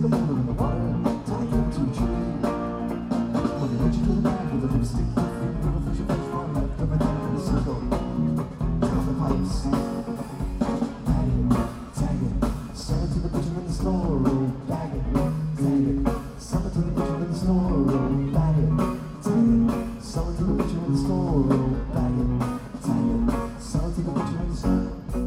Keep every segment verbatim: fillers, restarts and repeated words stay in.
stick a boulder in the water, tie him to a tree. When they reach to the back with a lipstick perfume, little fish, a fish far left, everything in a circle. Take off the pipes, bag it, tag it, sell it to the butcher in the store, bag it, tag it, sell it to the butcher in the store, bag it, tag it, sell it to the butcher in the store, bag it, tag it, sell it to the butcher in the store.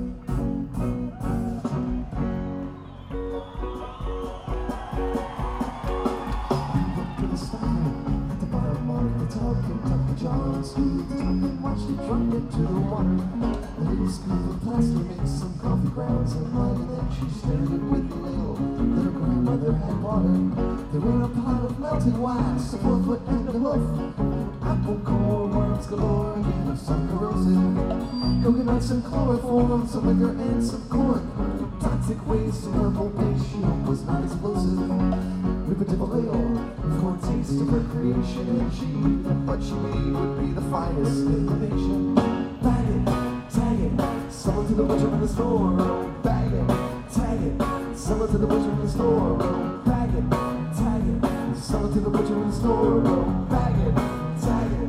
Watched it drop into the water. A little scoop of plaster mixed some coffee grounds and mud, and then she stirred it with the ladle that her grandmother had bought her. There were a pot of melted wax, a four foot and a hoof, apple core, worms galore, and some corrosive, coconuts and chloroform, some liquor and some corn, toxic waste, and her whole ratio was not explosive. We put a ale for a taste of her creation, and she that what she made would be the finest in the nation. Bag it, tag it, sell it to the butcher in the store. Bag it, tag it, sell it to the butcher in the store. Bag it, tag it, sell it to the butcher in the store. Bag it, tag it,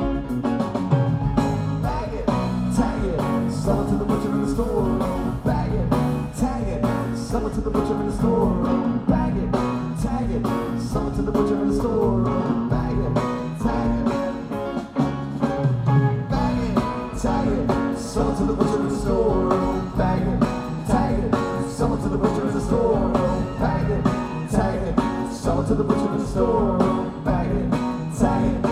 bag it, tag it, sell it to the butcher in the store. Bag it, tag it, sell it to the butcher in the store. Bag it, tag it, sell it to the butcher in the store. Bag it, tag it, bag it, tag it, sell it to the butcher in the store. Bag it, tag it, sell it to the butcher in the store. Bag it, tag it, sell it to the butcher in the store. Bag it, tag it.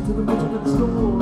to the measurement store.